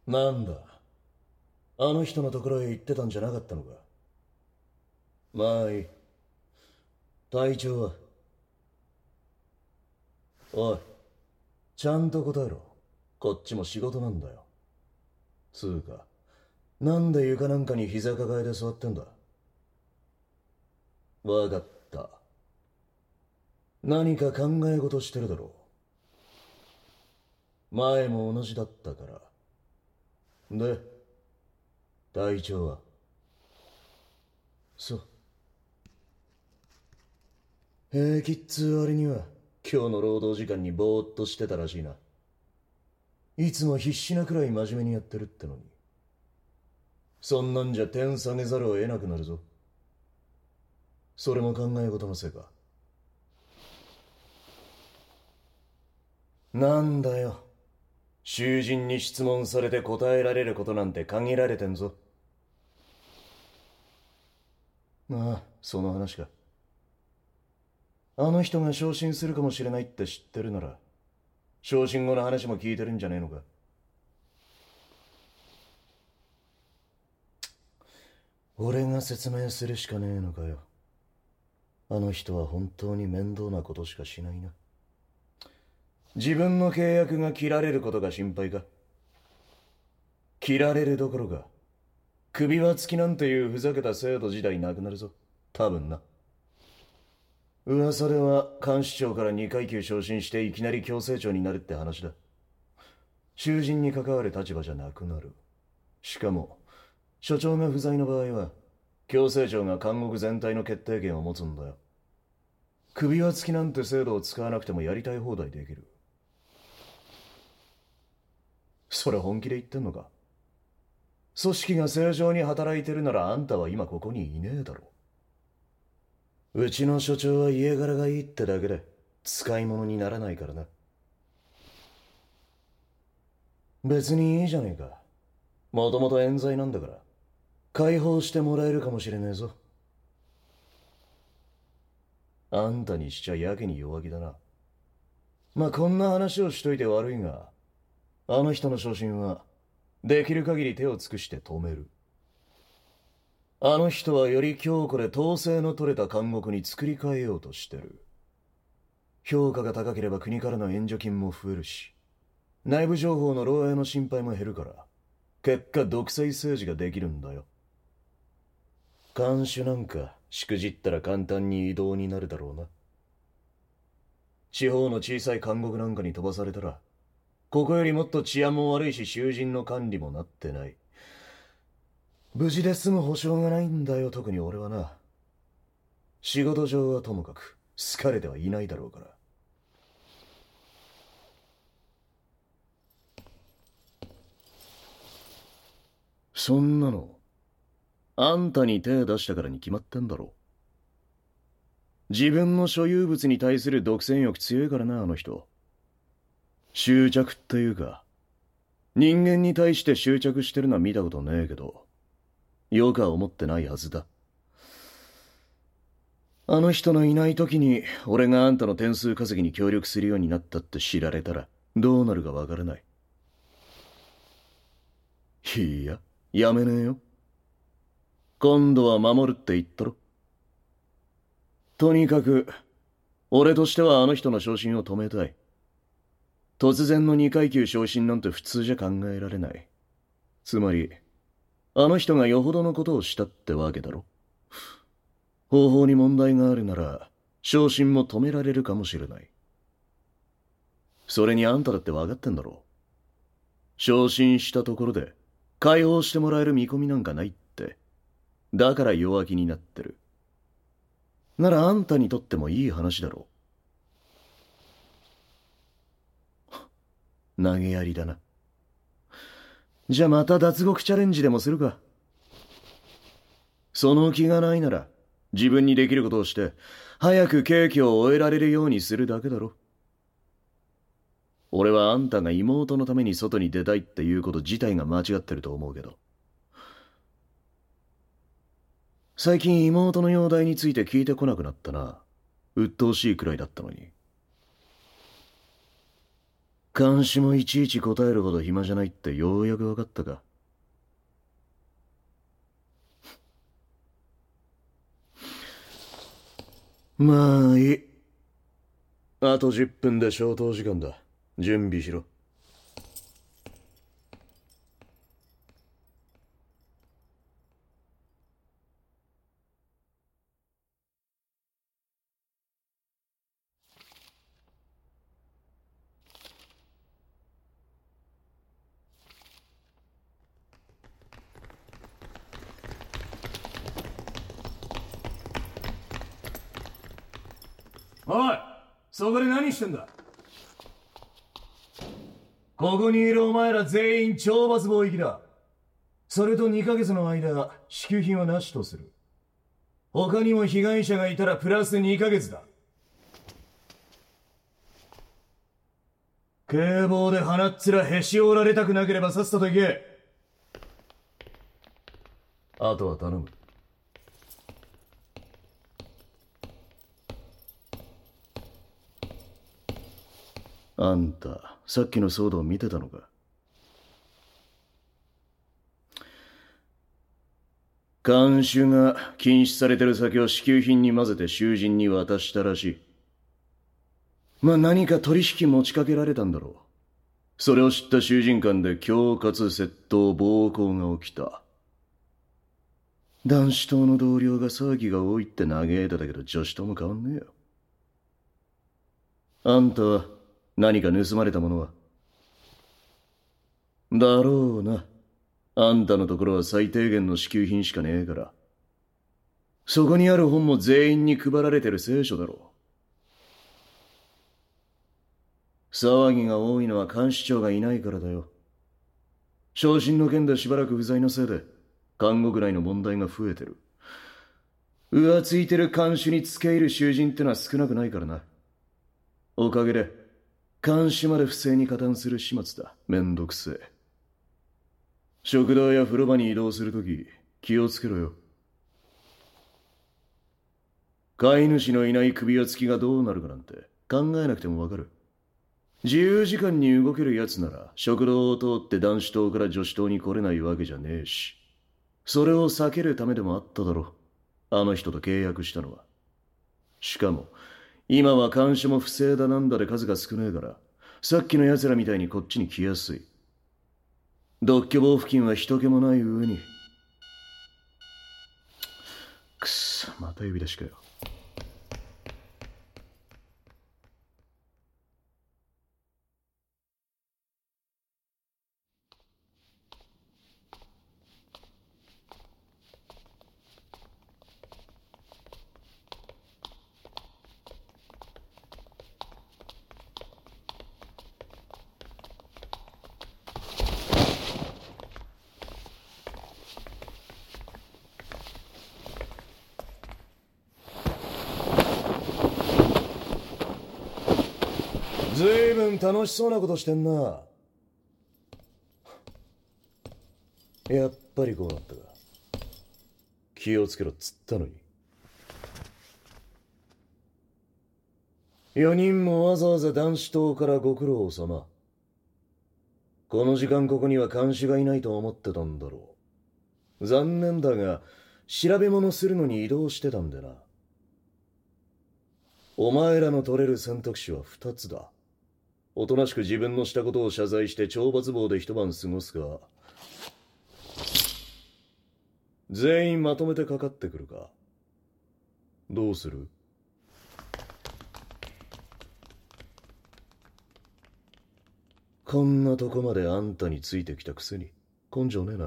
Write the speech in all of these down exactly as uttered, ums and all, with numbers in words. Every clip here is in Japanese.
なんだ、あの人のところへ行ってたんじゃなかったのか。まあいい。隊長は？おい、ちゃんと答えろ。こっちも仕事なんだよ。つうか、なんで床なんかに膝抱えて座ってんだ。わかった。何か考え事してるだろう。前も同じだったから。で、隊長は？そう。平気っつう割には、今日の労働時間にぼーっとしてたらしいな。いつも必死なくらい真面目にやってるってのに。そんなんじゃ点下げざるを得なくなるぞ。それも考え事のせいか。なんだよ。囚人に質問されて答えられることなんて限られてんぞ。ああ、その話か。あの人が昇進するかもしれないって知ってるなら、昇進後の話も聞いてるんじゃねえのか。俺が説明するしかねえのかよ。あの人は本当に面倒なことしかしないな。自分の契約が切られることが心配か。切られるどころか、首輪付きなんていうふざけた制度自体なくなるぞ。多分な。噂では監視長からに階級昇進していきなり強制長になるって話だ。囚人に関わる立場じゃなくなる。しかも所長が不在の場合は強制長が監獄全体の決定権を持つんだよ。首輪付きなんて制度を使わなくてもやりたい放題できる。それ本気で言ってんのか。組織が正常に働いてるならあんたは今ここにいねえだろ。うちの所長は家柄がいいってだけで使い物にならないからな。別にいいじゃねえか。もともと冤罪なんだから解放してもらえるかもしれねえぞ。あんたにしちゃやけに弱気だな。まあこんな話をしといて悪いが、あの人の昇進はできる限り手を尽くして止める。あの人はより強固で統制の取れた監獄に作り変えようとしてる。評価が高ければ国からの援助金も増えるし、内部情報の漏洩の心配も減るから、結果独裁政治ができるんだよ。看守なんかしくじったら簡単に異動になるだろうな。地方の小さい監獄なんかに飛ばされたら、ここよりもっと治安も悪いし囚人の管理もなってない。無事で済む保証がないんだよ、特に俺はな。仕事上はともかく好かれてはいないだろうから。そんなのあんたに手出したからに決まってんだろ。自分の所有物に対する独占欲強いからな、あの人。執着っていうか、人間に対して執着してるのは見たことねえけど、よくは思ってないはずだ。あの人のいない時に俺があんたの点数稼ぎに協力するようになったって知られたらどうなるかわからない。いや、やめねえよ。今度は守るって言ったろ。とにかく俺としてはあの人の昇進を止めたい。突然のに階級昇進なんて普通じゃ考えられない。つまりあの人がよほどのことをしたってわけだろ。方法に問題があるなら昇進も止められるかもしれない。それにあんただって分かってんだろ。昇進したところで解放してもらえる見込みなんかないって。だから弱気になってる。ならあんたにとってもいい話だろう。投げやりだな。じゃあまた脱獄チャレンジでもするか。その気がないなら自分にできることをして早く刑期を終えられるようにするだけだろ。俺はあんたが妹のために外に出たいっていうこと自体が間違ってると思うけど。最近妹の容体について聞いてこなくなったな。鬱陶しいくらいだったのに。 監視もいちいち答えるほど暇じゃないってようやく分かったか。まあいい。あとじゅっぷんで消灯時間だ。準備しろ。おい、そこで何してんだ。ここにいるお前ら全員懲罰棒行きだ。それとにかげつの間、支給品はなしとする。他にも被害者がいたらプラスにかげつだ。警棒で鼻っ面へし折られたくなければさっさと行け。あとは頼む。あんた、さっきの騒動見てたのか。看守が禁止されてる酒を支給品に混ぜて囚人に渡したらしい。まあ何か取引持ちかけられたんだろう。それを知った囚人間で恐喝、窃盗、暴行が起きた。男子党の同僚が騒ぎが多いって嘆いてたけど女子党も変わんねえよ。あんたは何か盗まれたものは。だろうな。あんたのところは最低限の支給品しかねえから。そこにある本も全員に配られてる聖書だろう。騒ぎが多いのは監視長がいないからだよ。昇進の件でしばらく不在のせいで監獄内の問題が増えてる。浮ついてる看守に付け入る囚人ってのは少なくないからな。おかげで看守まで不正に加担する始末だ。めんどくせえ。食堂や風呂場に移動するとき気をつけろよ。飼い主のいない首輪付きがどうなるかなんて考えなくてもわかる。自由時間に動ける奴なら食堂を通って男子棟から女子棟に来れないわけじゃねえし、それを避けるためでもあっただろう。あの人と契約したのは。しかも今は看守も不正だなんだで数が少ねえから、さっきの奴らみたいにこっちに来やすい。独居房付近は人気もない上に。くっそ、また呼び出しかよ。ずいぶん楽しそうなことしてんな。やっぱりこうなったか。気をつけろっつったのに。四人もわざわざ男子棟からご苦労様。この時間ここには看守がいないと思ってたんだろう。残念だが調べ物するのに移動してたんでな。お前らの取れる選択肢は二つだ。おとなしく自分のしたことを謝罪して懲罰房で一晩過ごすか、全員まとめてかかってくるか。どうする？こんなとこまであんたについてきたくせに根性ねえな。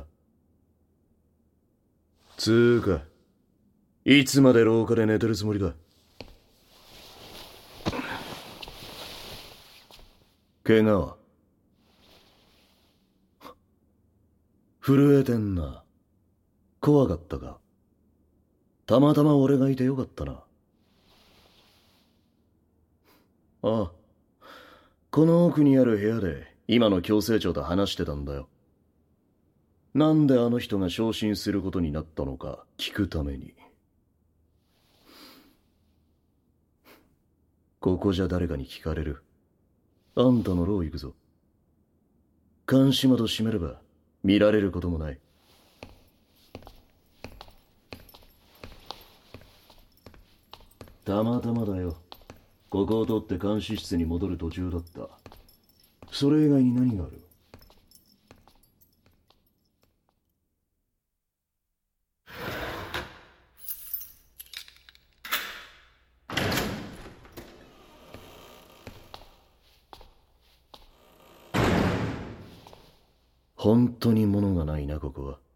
つーか、いつまで廊下で寝てるつもりだ。怪我は？震えてんな。怖かったか？たまたま俺がいてよかったな。ああ、この奥にある部屋で今の矯正長と話してたんだよ。なんであの人が昇進することになったのか聞くために。ここじゃ誰かに聞かれる。 あんたの牢行くぞ。監視窓閉めれば見られることもない。たまたまだよ。ここを通って監視室に戻る途中だった。それ以外に何がある？本当に物がないな、ここは。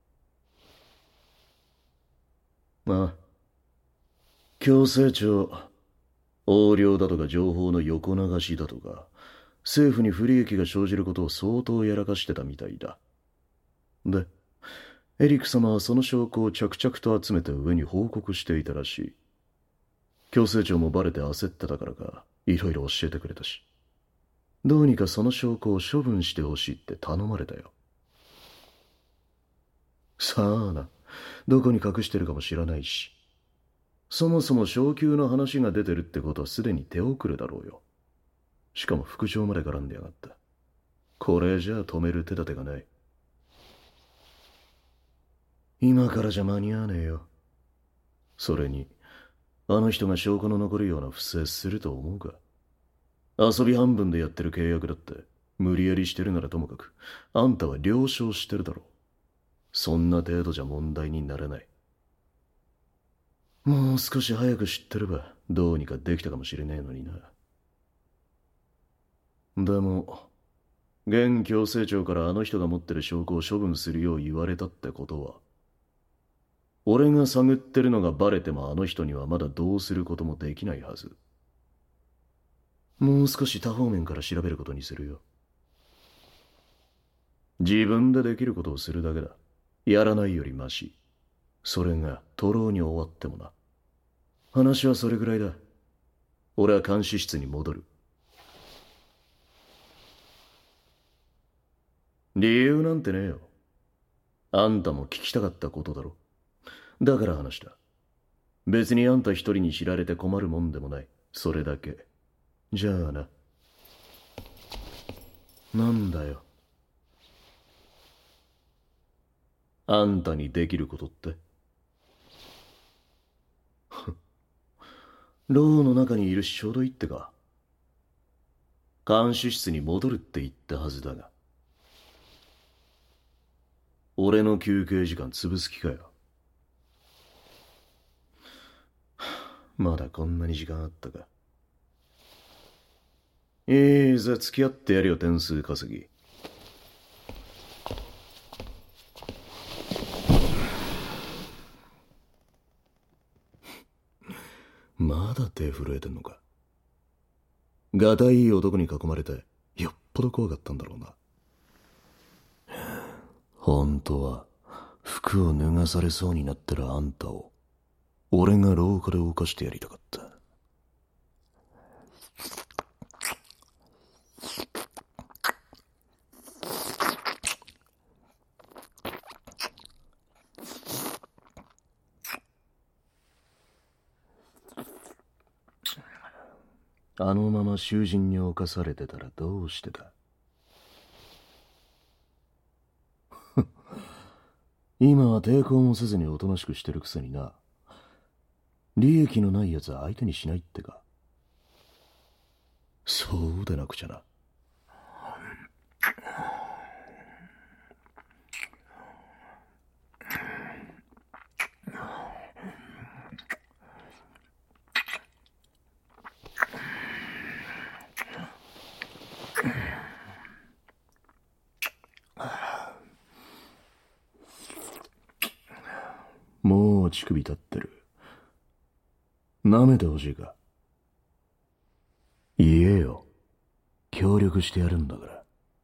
まあ、強制庁、横領だとか情報の横流しだとか、政府に不利益が生じることを相当やらかしてたみたいだ。で、エリック様はその証拠を着々と集めた上に報告していたらしい。強制庁もバレて焦ってたからか、いろいろ教えてくれたし。どうにかその証拠を処分してほしいって頼まれたよ。さあな、どこに隠してるかも知らないし。そもそも昇給の話が出てるってことはすでに手遅れだろうよ。しかも副長まで絡んでやがった。これじゃあ止める手立てがない。今からじゃ間に合わねえよ。それに、あの人が証拠の残るような不正すると思うか？遊び半分でやってる契約だって、無理やりしてるならともかく、あんたは了承してるだろう。そんな程度じゃ問題にならない。もう少し早く知ってればどうにかできたかもしれねえのにな。でも現強制庁からあの人が持ってる証拠を処分するよう言われたってことは、俺が探ってるのがバレてもあの人にはまだどうすることもできないはず。もう少し多方面から調べることにするよ。自分でできることをするだけだ。やらないよりマシ。それが徒労に終わってもな。話はそれぐらいだ。俺は監視室に戻る。理由なんてねえよ。あんたも聞きたかったことだろ。だから話した。別にあんた一人に知られて困るもんでもない。それだけ。じゃあな。なんだよ。あんたにできることって？牢の中にいるしちょうどいいってか。監視室に戻るって言ったはずだが。俺の休憩時間潰す気かよ。まだこんなに時間あったか。いいぜ、付き合ってやるよ、点数稼ぎ。まだ手震えてんのか。がたいい男に囲まれてよっぽど怖かったんだろうな。本当は服を脱がされそうになってるあんたを俺が廊下で犯してやりたかった。あのまま囚人に侵されてたらどうしてた？今は抵抗もせずにおとなしくしてるくせにな。利益のない奴は相手にしないってか。そうでなくちゃな。もう乳首立ってる。舐めてほしいか？言えよ。協力してやるんだから。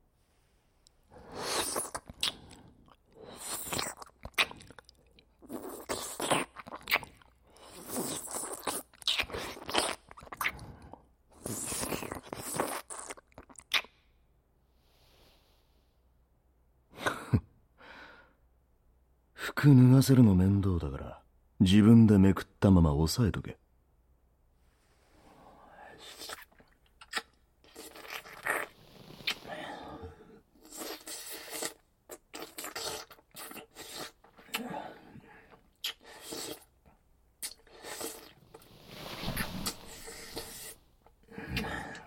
服脱がせるの面倒だから自分でめくったまま押さえとけ。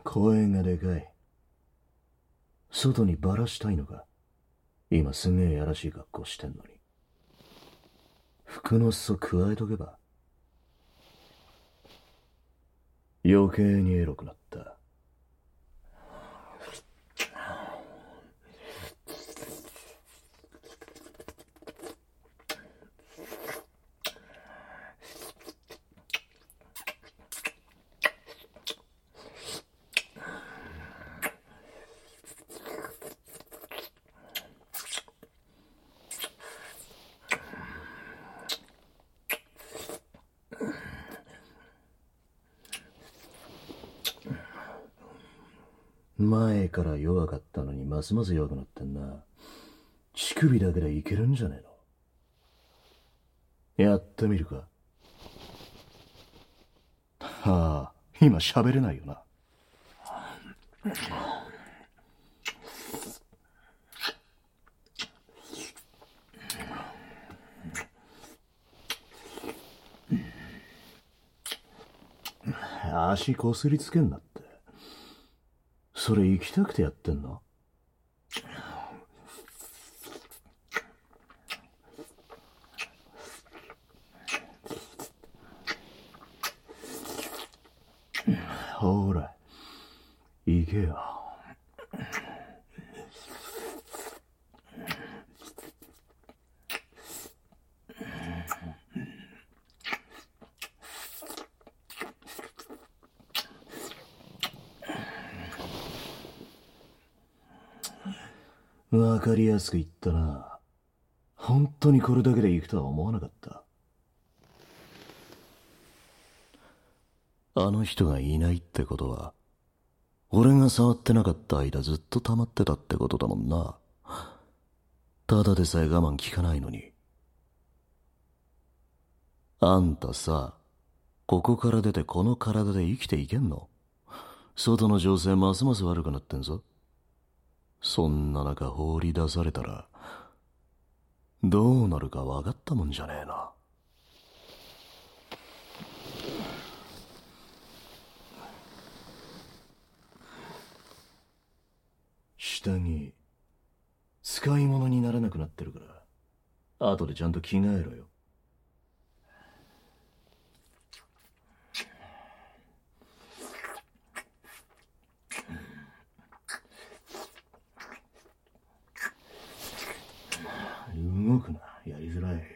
声がでかい。外にバラしたいのか。今すげえやらしい格好してんのに。服の裾加えとけば余計にエロくなった。前から弱かったのにますます弱くなってんな。乳首だけでいけるんじゃねえの。やってみるか。はあ、今喋れないよな。足こすりつけんなって。それ行きたくてやってんの？ほら、行けよ。わかりやすく言ったな。本当にこれだけで行くとは思わなかった。あの人がいないってことは、俺が触ってなかった間ずっと溜まってたってことだもんな。ただでさえ我慢効かないのに。あんたさ、ここから出てこの体で生きていけんの？外の情勢ますます悪くなってんぞ。そんな中放り出されたらどうなるか分かったもんじゃねえな。下着使い物にならなくなってるから後でちゃんと着替えろよ。動くな、やりづらい。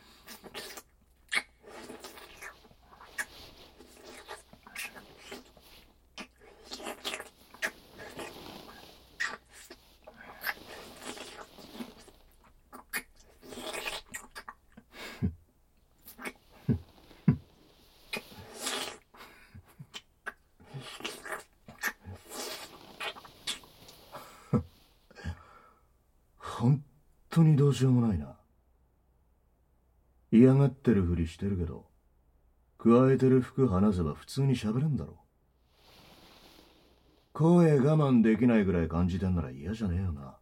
本当にどうしようもないな。嫌がってるふりしてるけど、加えてる服離せば普通に喋れんだろ。声我慢できないぐらい感じてんなら嫌じゃねえよな。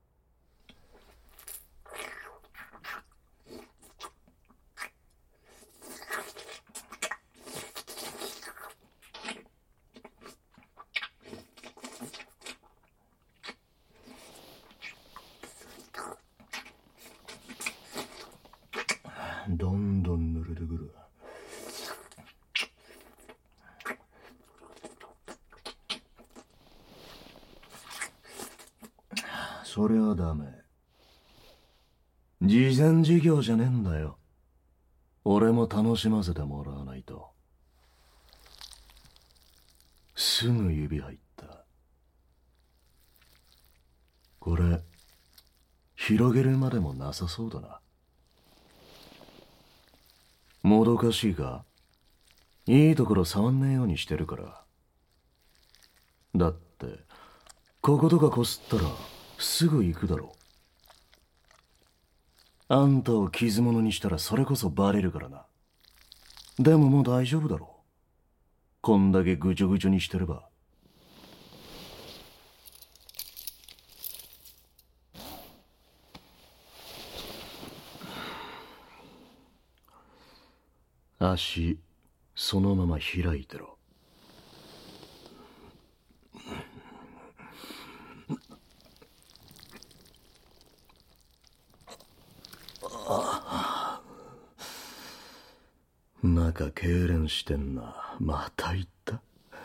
どんどん濡れてくる。そりゃダメ。慈善事業じゃねえんだよ。俺も楽しませてもらわないと。すぐ指入った。これ広げるまでもなさそうだな。もどかしいか？いいところ触んねえようにしてるから。だってこことかこすったらすぐ行くだろ。あんたを傷物にしたらそれこそバレるからな。でももう大丈夫だろ。こんだけぐちょぐちょにしてれば。足そのまま開いてろ。 中痙攣してんな。また言った。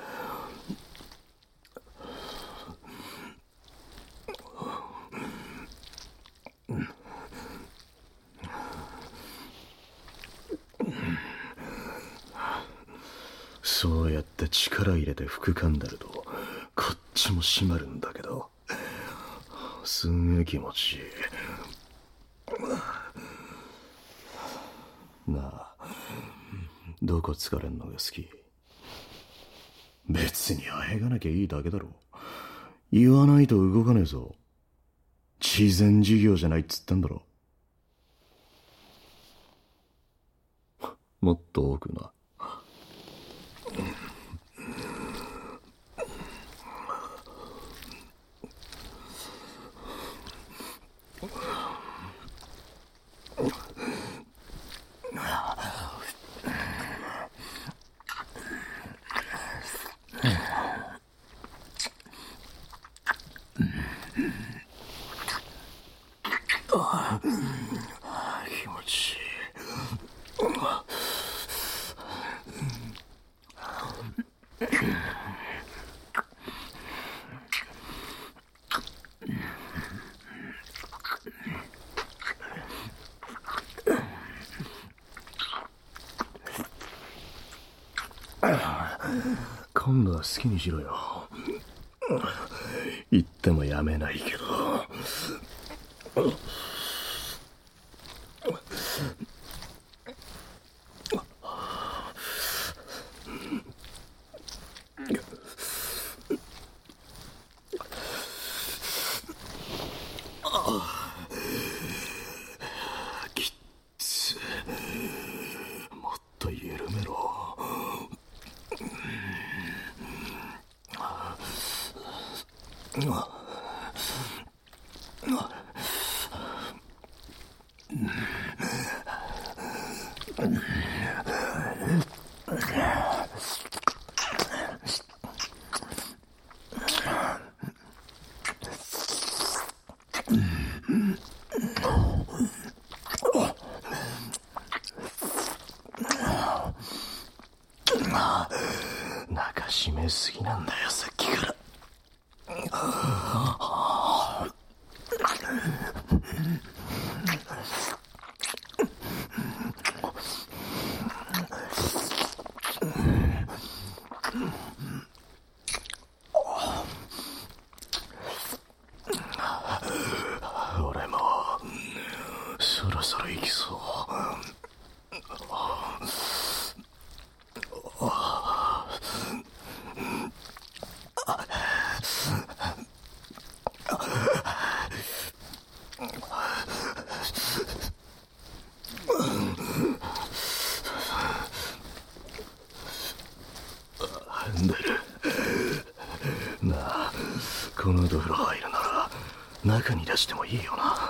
そうやって力入れて服噛んでるとこっちも締まるんだけど、すんげえ気持ちいい。なあ、どこ疲れんのが好き？別にあえがなきゃいいだけだろ。言わないと動かねえぞ。慈善事業じゃないっつったんだろ。もっと多くな。気持ちいい。今度は好きにしろよ。言ってもやめないけど。きっつ、もっと緩めろ。中締めすぎなんだよ、さっきから。俺もそろそろ行きそう。出る。なあ、この後風呂入るなら中に出してもいいよな。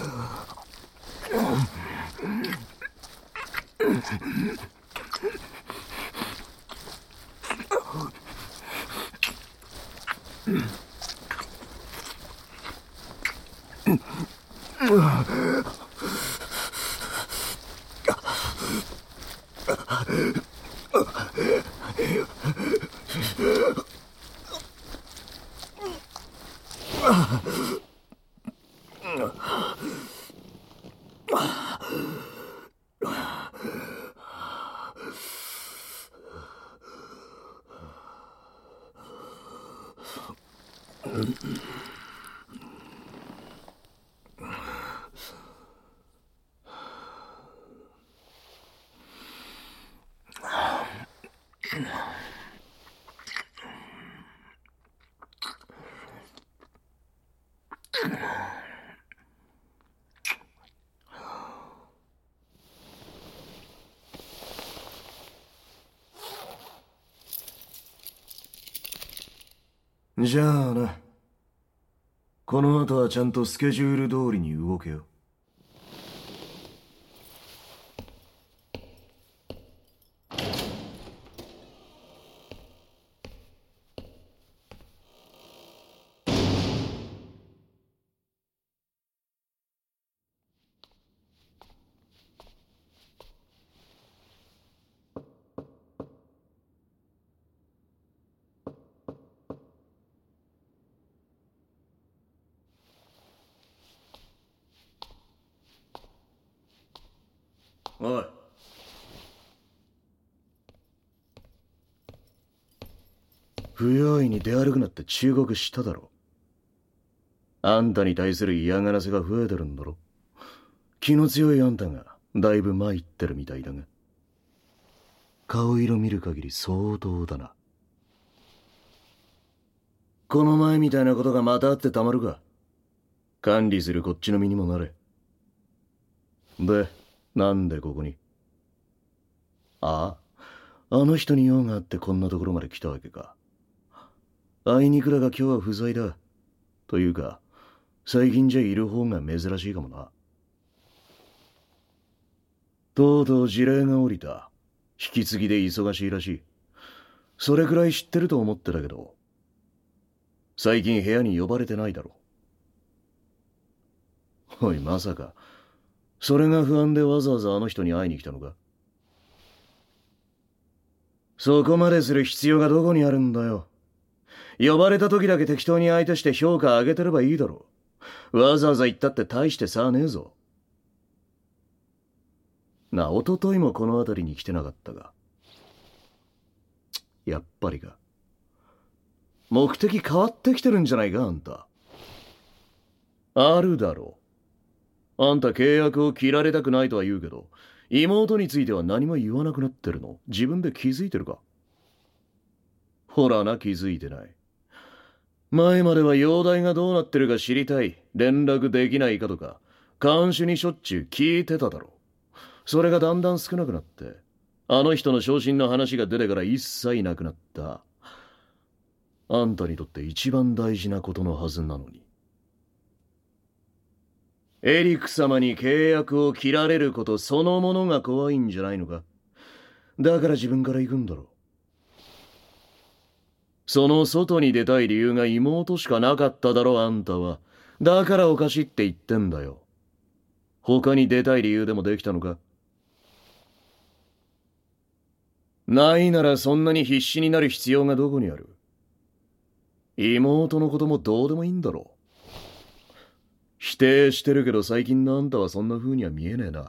じゃあな。この後はちゃんとスケジュール通りに動けよ。 おい。不用意に出歩くなって忠告しただろ。あんたに対する嫌がらせが増えてるんだろ。気の強いあんたがだいぶ参ってるみたいだが。顔色見る限り相当だな。この前みたいなことがまたあってたまるか。管理するこっちの身にもなれ。で、なんでここに。ああ、あの人に用があってこんなところまで来たわけか。あいにくだが今日は不在だ。というか、最近じゃいる方が珍しいかもな。とうとう辞令が下りた。引き継ぎで忙しいらしい。それくらい知ってると思ってたけど、最近部屋に呼ばれてないだろ。おい、まさか、それが不安でわざわざあの人に会いに来たのか。そこまでする必要がどこにあるんだよ。呼ばれた時だけ適当に相手して評価上げてればいいだろう。わざわざ言ったって大して差はねえぞ。な、一昨日もこの辺りに来てなかったが。やっぱりか。目的変わってきてるんじゃないか、あんた。あるだろう。あんた契約を切られたくないとは言うけど、妹については何も言わなくなってるの自分で気づいてるか。ほらな、気づいてない。前までは容体がどうなってるか知りたい、連絡できないかとか、看守にしょっちゅう聞いてただろ。それがだんだん少なくなって、あの人の昇進の話が出てから一切なくなった。あんたにとって一番大事なことのはずなのに。エリク様に契約を切られることそのものが怖いんじゃないのか。だから自分から行くんだろう。その外に出たい理由が妹しかなかっただろ、あんたは。だからおかしいって言ってんだよ。他に出たい理由でもできたのか。ないならそんなに必死になる必要がどこにある。妹のこともどうでもいいんだろう。否定してるけど最近のあんたはそんな風には見えねえな。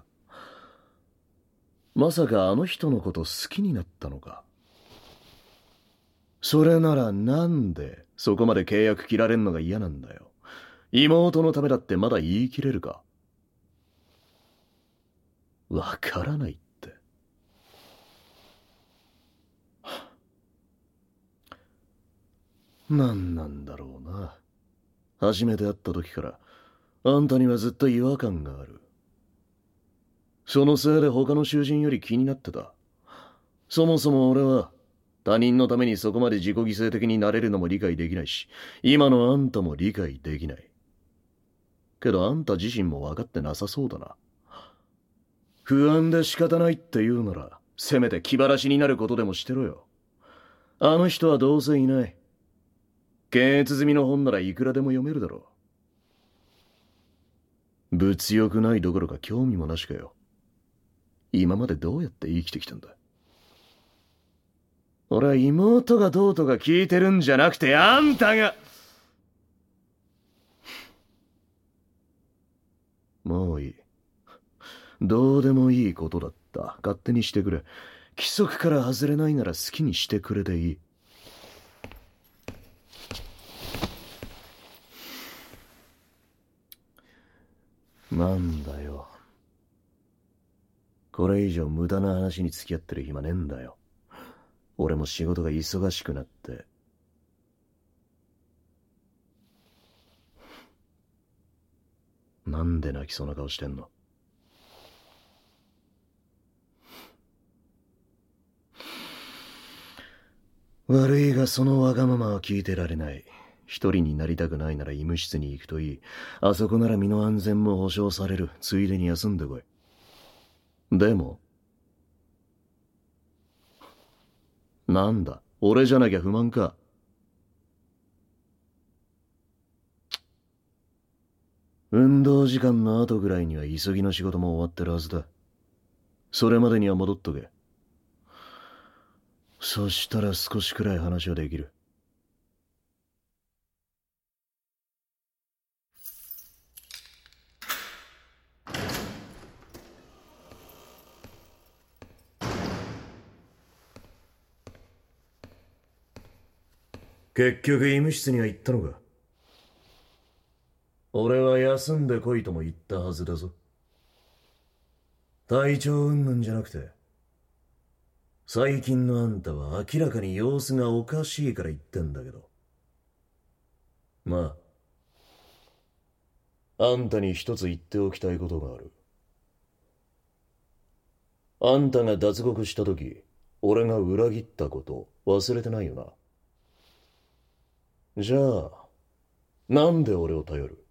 まさかあの人のこと好きになったのか。それならなんでそこまで契約切られんのが嫌なんだよ。妹のためだってまだ言い切れるか。わからないって。なんなんだろうな。初めて会った時からあんたにはずっと違和感がある。そのせいで他の囚人より気になってた。そもそも俺は他人のためにそこまで自己犠牲的になれるのも理解できないし、今のあんたも理解できない。けどあんた自身も分かってなさそうだな。不安で仕方ないって言うなら、せめて気晴らしになることでもしてろよ。あの人はどうせいない。検閲済みの本ならいくらでも読めるだろう。物欲ないどころか興味もなしかよ。今までどうやって生きてきたんだ。俺は妹がどうとか聞いてるんじゃなくて、あんたが。もういい。どうでもいいことだった。勝手にしてくれ。規則から外れないなら好きにしてくれでいい。なんだよ。これ以上無駄な話に付き合ってる暇ねえんだよ。俺も仕事が忙しくなって。なんで泣きそうな顔してんの。悪いがそのわがままは聞いてられない。一人になりたくないなら医務室に行くといい。あそこなら身の安全も保証される。ついでに休んでこい。でもなんだ、俺じゃなきゃ不満か。運動時間の後ぐらいには急ぎの仕事も終わってるはずだ。それまでには戻っとけ。そしたら少しくらい話はできる。 結局医務室には行ったのか。俺は休んでこいとも言ったはずだぞ。体調云々じゃなくて、最近のあんたは明らかに様子がおかしいから言ってんだけど。まあ、あんたに一つ言っておきたいことがある。あんたが脱獄した時、俺が裏切ったこと忘れてないよな。じゃあ、なんで俺を頼る？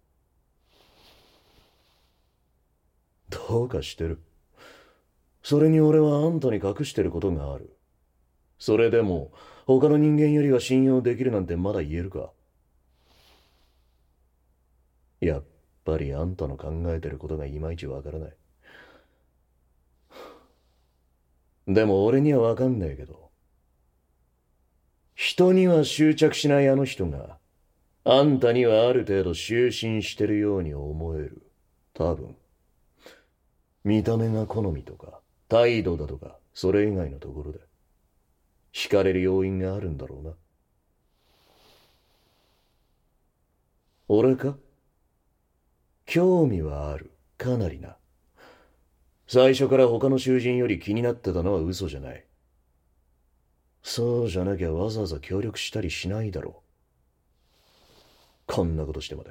どうかしてる。それに俺はあんたに隠してることがある。それでも、他の人間よりは信用できるなんてまだ言えるか？やっぱりあんたの考えてることがいまいちわからない。でも俺にはわかんないけど、人には執着しないあの人が、あんたにはある程度執心してるように思える。多分。見た目が好みとか、態度だとか、それ以外のところで。惹かれる要因があるんだろうな。俺か？興味はある。かなりな。最初から他の囚人より気になってたのは嘘じゃない。そうじゃなきゃわざわざ協力したりしないだろう。こんなことしてまで。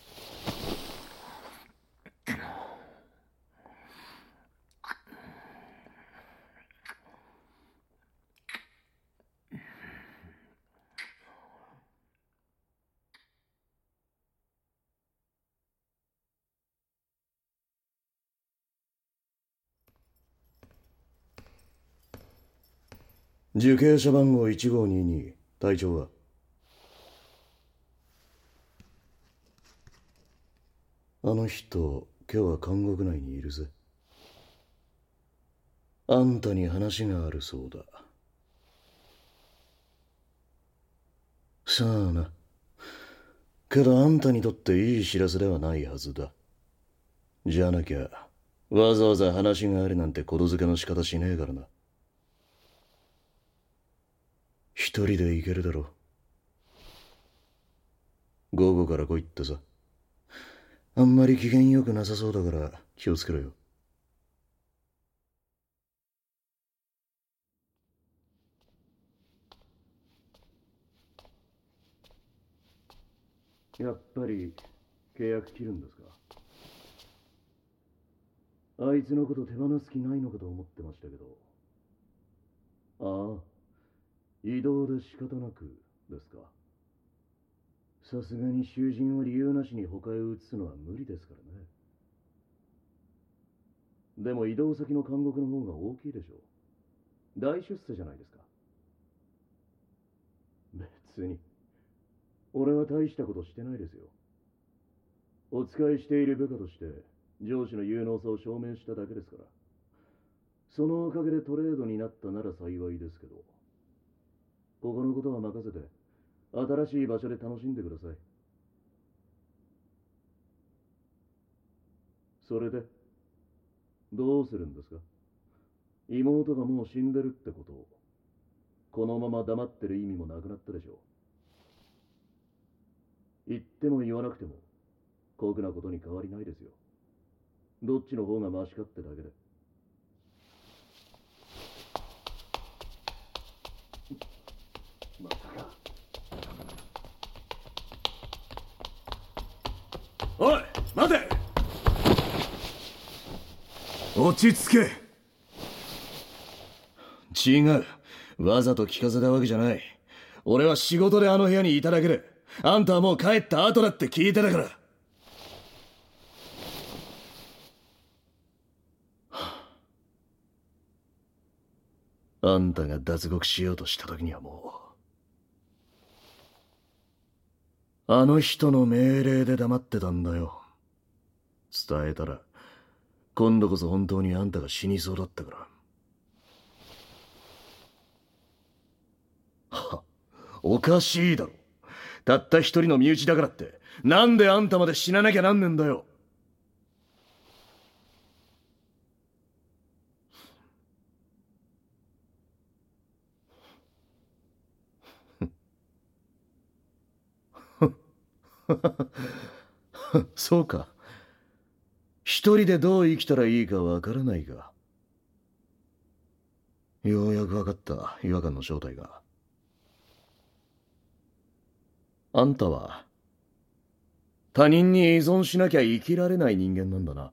受刑者番号いちごにに、隊長は？あの人、今日は監獄内にいるぜ。あんたに話があるそうだ。さあな。けどあんたにとっていい知らせではないはずだ。じゃなきゃ、わざわざ話があるなんてことづけの仕方しねえからな。一人で行けるだろう。午後から来いってさ。あんまり機嫌良くなさそうだから気をつけろよ。やっぱり契約切るんですか？あいつのこと手放す気ないのかと思ってましたけど。ああ、移動で仕方なくですか。さすがに囚人を理由なしに他へ移すのは無理ですからね。でも移動先の監獄の方が大きいでしょう。大出世じゃないですか。別に俺は大したことしてないですよ。お仕えしている部下として上司の有能さを証明しただけですから。そのおかげでトレードになったなら幸いですけど、ここのことは任せて新しい場所で楽しんでください。それでどうするんですか？妹がもう死んでるってことをこのまま黙ってる意味もなくなったでしょう。言っても言わなくても酷なことに変わりないですよ。どっちの方がマシかってだけで。まさか。おい待て。落ち着け。違う。わざと聞かせたわけじゃない。俺は仕事であの部屋にいただけで、あんたはもう帰った後だって聞いてたから。あんたが脱獄しようとした時にはもう、あの人の命令で黙ってたんだよ。伝えたら、今度こそ本当にあんたが死にそうだったから。は、おかしいだろ。たった一人の身内だからって、なんであんたまで死ななきゃなんねんだよ。 そうか。一人でどう生きたらいいかわからないが。ようやくわかった、違和感の正体が。あんたは、他人に依存しなきゃ生きられない人間なんだな。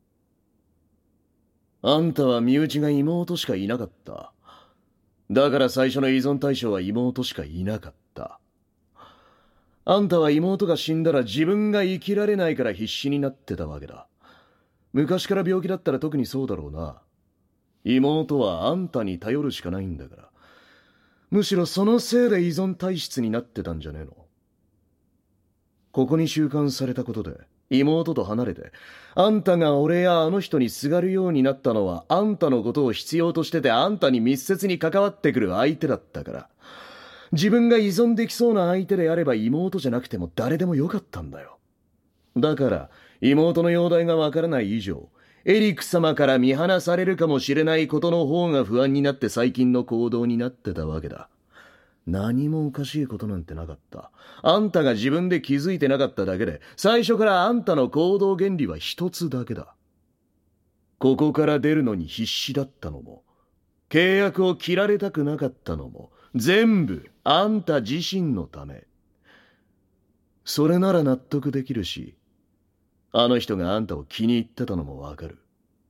あんたは身内が妹しかいなかった。だから最初の依存対象は妹しかいなかった。あんたは妹が死んだら自分が生きられないから必死になってたわけだ。昔から病気だったら特にそうだろうな。妹はあんたに頼るしかないんだから。むしろそのせいで依存体質になってたんじゃねえの。ここに収監されたことで妹と離れて、あんたが俺やあの人にすがるようになったのはあんたのことを必要としててあんたに密接に関わってくる相手だったから。自分が依存できそうな相手であれば妹じゃなくても誰でもよかったんだよ。だから妹の容体がわからない以上、エリク様から見放されるかもしれないことの方が不安になって最近の行動になってたわけだ。何もおかしいことなんてなかった。あんたが自分で気づいてなかっただけで、最初からあんたの行動原理は一つだけだ。ここから出るのに必死だったのも、契約を切られたくなかったのも、全部あんた自身のため。それなら納得できるし、あの人があんたを気に入ってたのもわかる。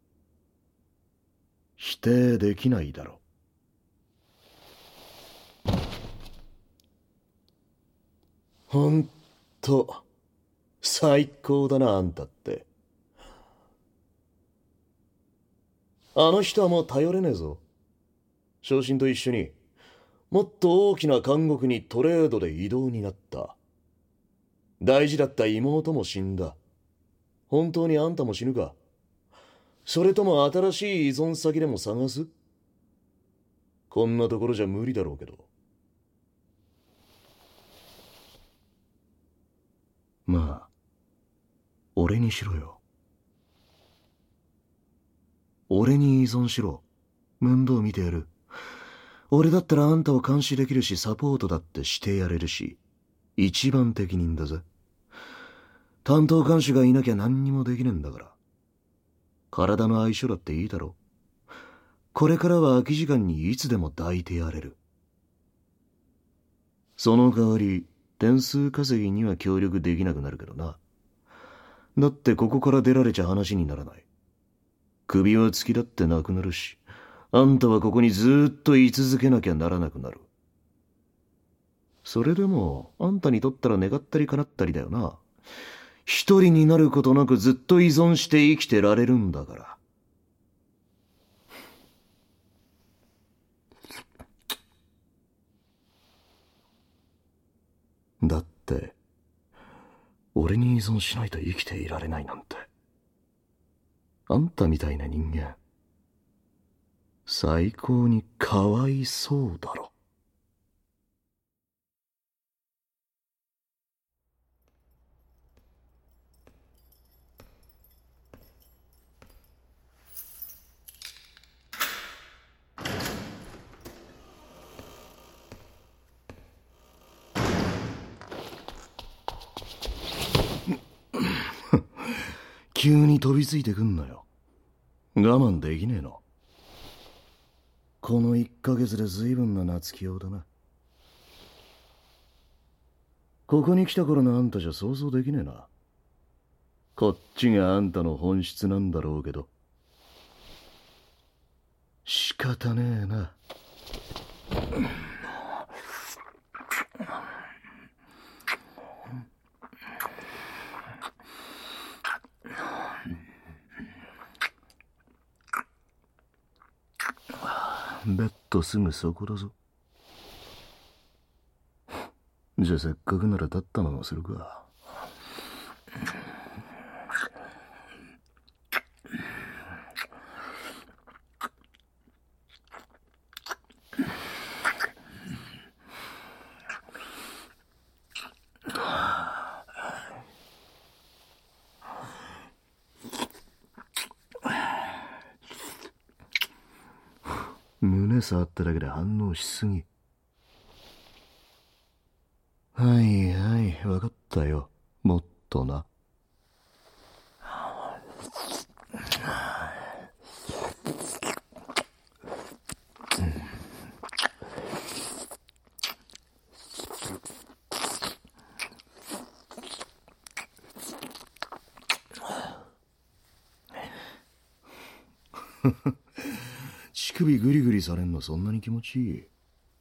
否定できないだろ。ほんと最高だな、あんたって。あの人はもう頼れねえぞ。昇進と一緒にもっと大きな監獄にトレードで異動になった。大事だった妹も死んだ。本当にあんたも死ぬか？それとも新しい依存先でも探す？こんなところじゃ無理だろうけど。まあ俺にしろよ。俺に依存しろ。面倒見てやる。俺だったらあんたを監視できるしサポートだってしてやれるし、一番適任だぜ。担当監視がいなきゃ何にもできねえんだから。体の相性だっていいだろ。これからは空き時間にいつでも抱いてやれる。その代わり点数稼ぎには協力できなくなるけどな。だってここから出られちゃ話にならない。首は突きだってなくなるし、あんたはここにずーっと居続けなきゃならなくなる。それでもあんたにとったら願ったり叶ったりだよな。一人になることなくずっと依存して生きてられるんだから。だって俺に依存しないと生きていられないなんて、あんたみたいな人間最高にかわいそうだろ。急に飛びついてくんなよ。我慢できねえの。この一ヶ月で随分な夏気用だな。ここに来た頃のあんたじゃ想像できねえな。こっちがあんたの本質なんだろうけど。仕方ねえな。ベッドすぐそこだぞ。じゃあせっかくなら立ったままするか。胸触っただけで反応しすぎ。はいはい、わかったよ。 もっとな。乳首グリグリされんのそんなに気持ちいい？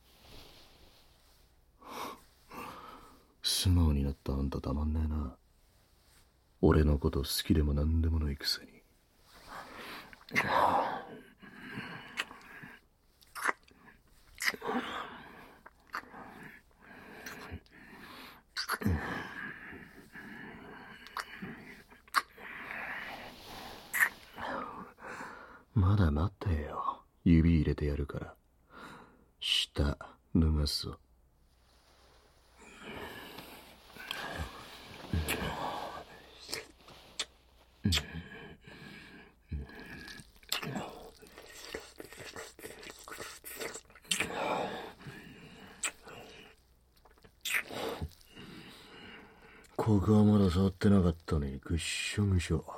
素直になったあんたたまんねえな。俺のこと好きでもなんでもないくせに。まだ待ってよ。指入れてやるから。下脱がすぞ。ここはまだ触ってなかったね。ぐっしょぐしょ。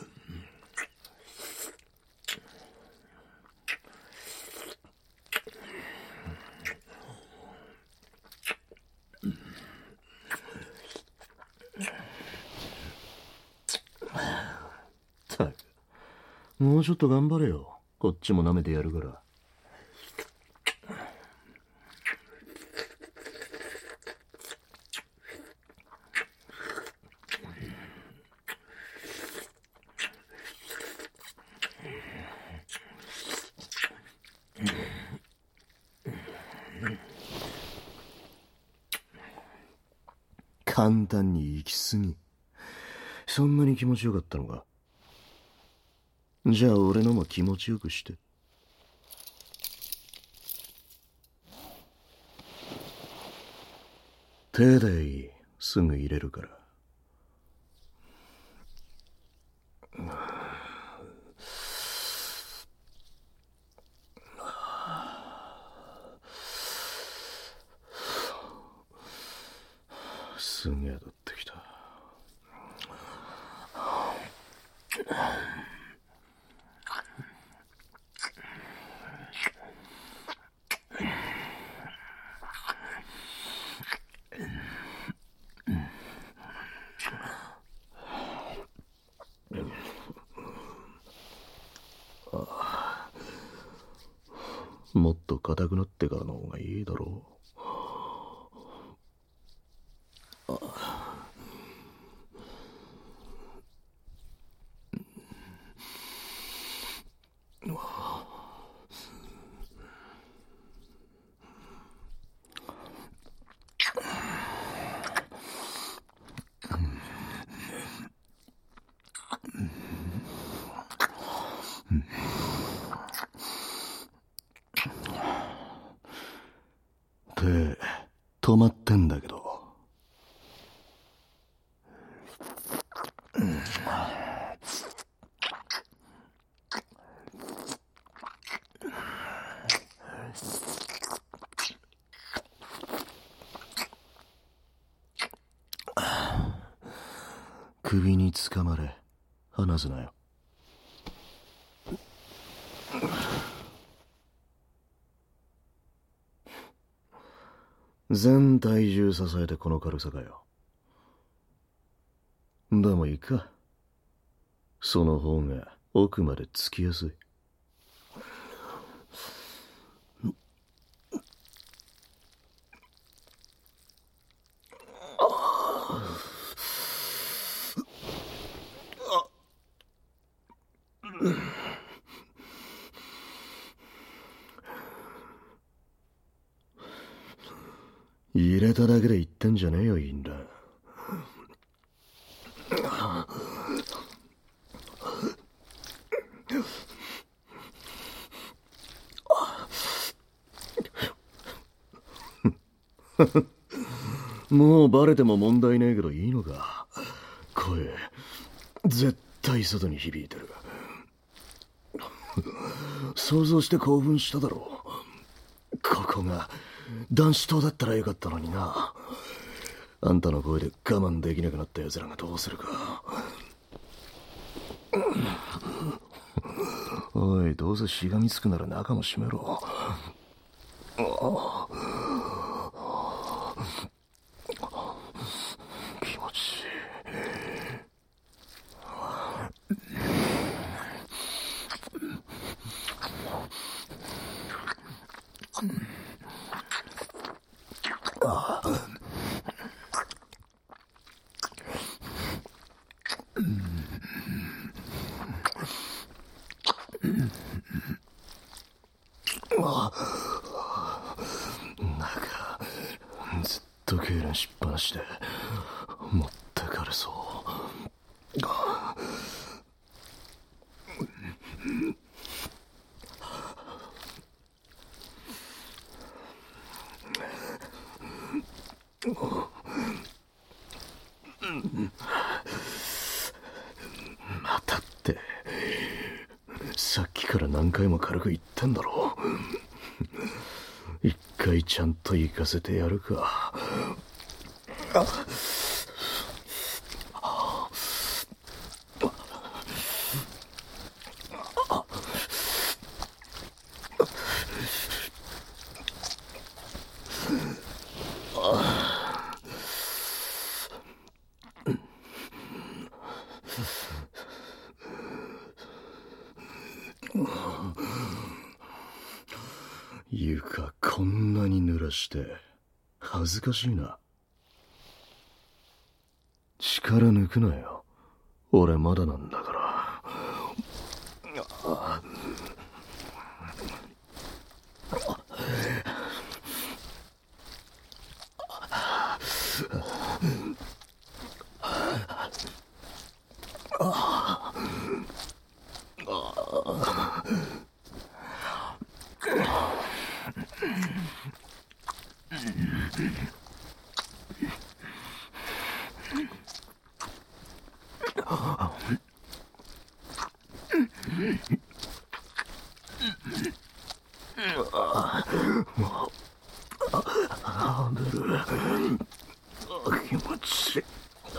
ったく、もうちょっと頑張れよ。こっちも舐めてやるから。簡単に行き過ぎ。そんなに気持ちよかったのか？じゃあ俺のも気持ちよくして。手でいい。すぐ入れるから。すげえ当たってきた。もっと硬くなってからの方がいいだろう。手止まってんだけど。首につかまれ。離すなよ。全体重支えてこの軽さかよ。でもいいか。その方が奥までつきやすい。入れただけで言ってんじゃねえよ、インラン。もうバレても問題ねえけどいいのか。声絶対外に響いてる。想像して興奮しただろう。ここが男子校だったらよかったのにな。 あんたの声で我慢できなくなった奴らがどうするか。おい、どうせしがみつくなら中も閉めろ。気持ちいい。中ずっと痙攣しっぱなしで持ってかれそう。またってさっきから何回も軽く言ってんだろう。一回ちゃんと行かせてやるか。床こんなに濡らして恥ずかしいな。力抜くなよ、俺まだなんだから。気持ちいい。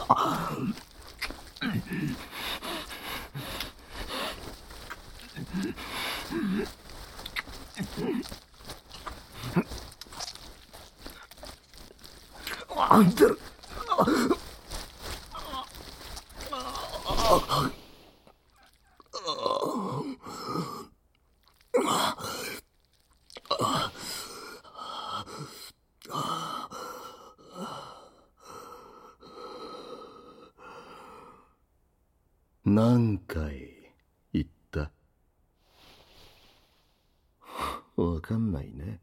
あんたら何回言った？わかんないね。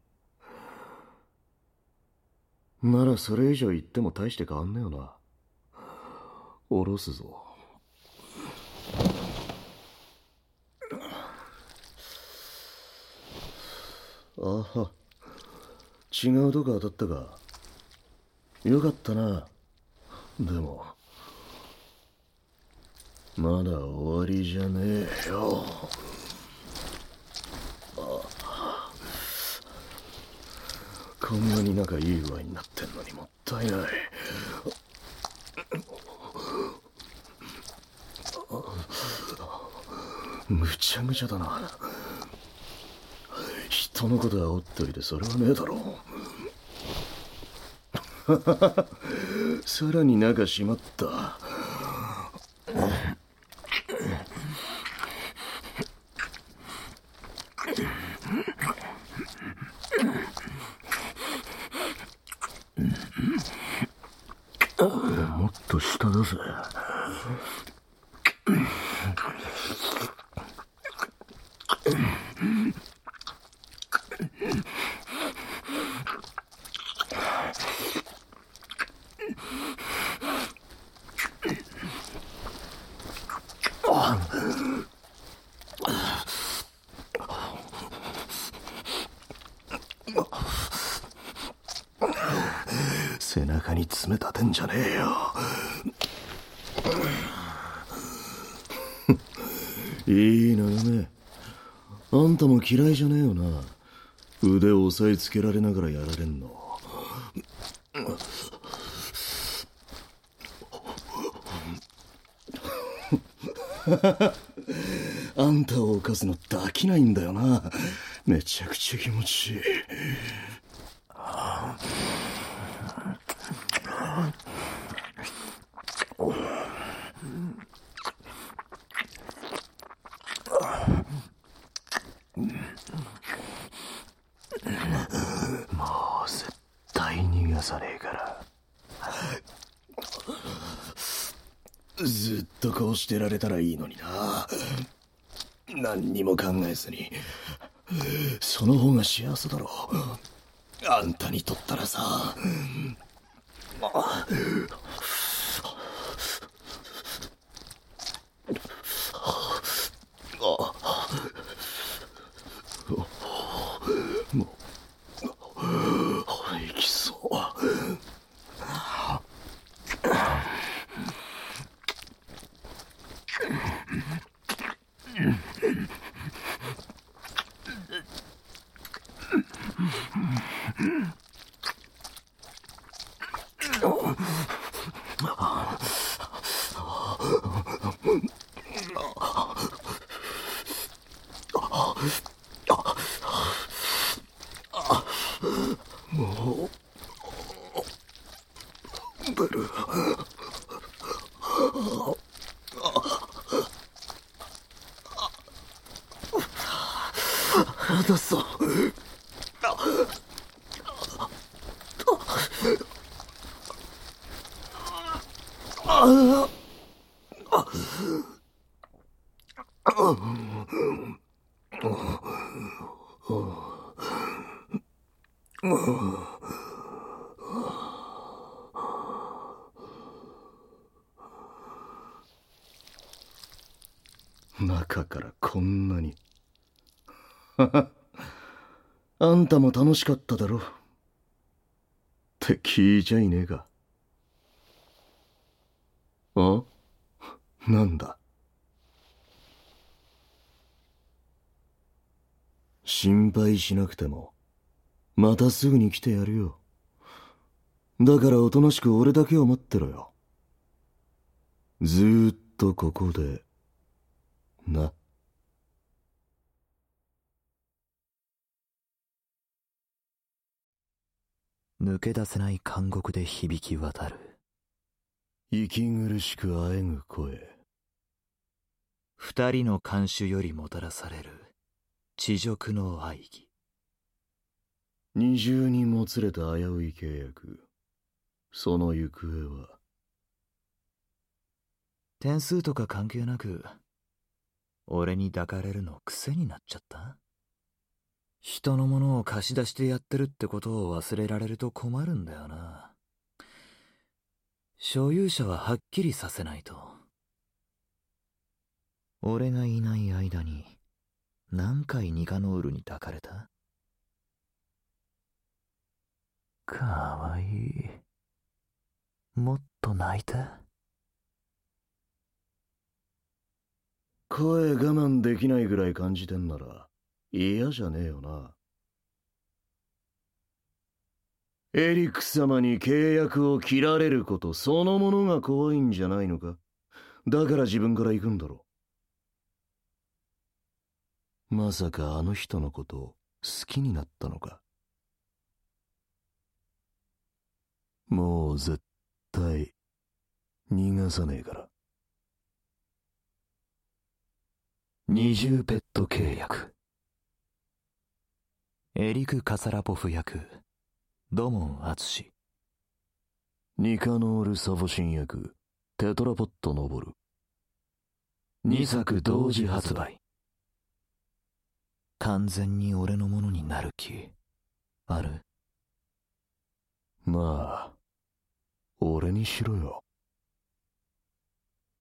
ならそれ以上言っても大して変わんねえよな。下ろすぞ。あは、違うとこ当たったか。よかったな。でもまだ終わりじゃねえよ。こんなに仲いい具合になってんのにもったいない。むちゃくちゃだな。人のことは煽っといてそれはねえだろう。さらに中閉まった。もっと下だぜ。背中に爪立てんじゃねえよ。いい眺め。あんたも嫌いじゃねえよな。腕を押さえつけられながらやられんの。 あんたを犯すの飽きないんだよな。めちゃくちゃ気持ちいい。もう絶対逃がさねえから。ずっとこうしてられたらいいのにな。何にも考えずに。その方が幸せだろう。あんたにとったらさ。もう息そう。もうブルーだそう。中からこんなに。あんたも楽しかっただろって聞いちゃいねえか。あ？なんだ？心配しなくてもまたすぐに来てやるよ。だからおとなしく俺だけを待ってろよ。ずーっとここでな。 抜け出せない監獄で響き渡る息苦しくあえぐ声。 二人の看守よりもたらされる恥辱の愛義。 二重にもつれた危うい契約。その行方は。 点数とか関係なく俺に抱かれるの癖になっちゃった。人のものを貸し出してやってるってことを忘れられると困るんだよな。所有者ははっきりさせないと。俺がいない間に何回ニカノールに抱かれた？かわいい。もっと泣いた？ 声我慢できないぐらい感じてんなら嫌じゃねえよな。エリック様に契約を切られることそのものが怖いんじゃないのか。だから自分から行くんだろう。まさかあの人のことを好きになったのか。もう絶対逃がさねえから。 二重ペット契約。エリク・カサラポフ役土門敦。 ニカノール・サフォシン役テトラポット登る。 にさく同時発売。完全に俺のものになる気ある？ まあ俺にしろよ。